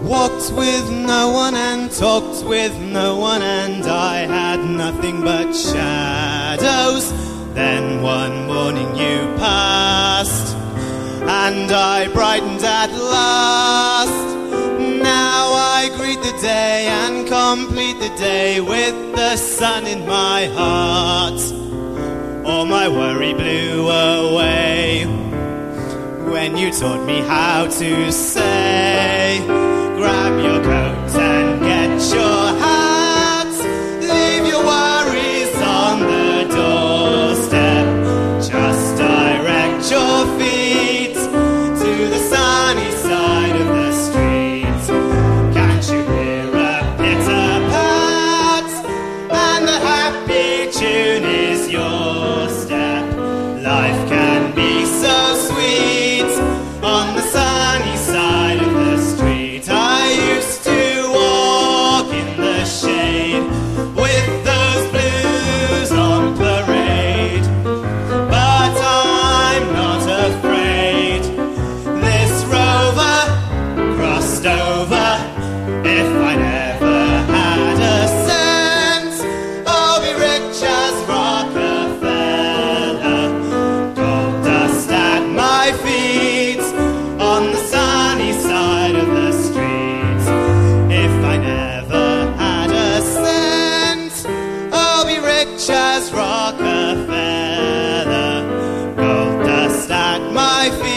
Walked with no one and talked with no one, and I had nothing but shadows. Then one morning you passed, and I brightened at last. Now I greet the day and complete the day with the sun in my heart. All my worry blew away when you taught me how to say, grab your coat and get your hat, leave your worries on the doorstep, just direct your feet to the sunny side of the street. Can't you hear a pitter-pat, and the happy tune is your step? Life can be so sweet on the sunny side of the street. I used to walk in the shade with those blues on parade, but I'm not afraid. This rover crossed over. If I never had a cent, I'll be rich as Rockefeller. Gold dust at my feet on the sunny side of the street. If I never had a cent, I'll be rich as Rockefeller. Gold dust at my feet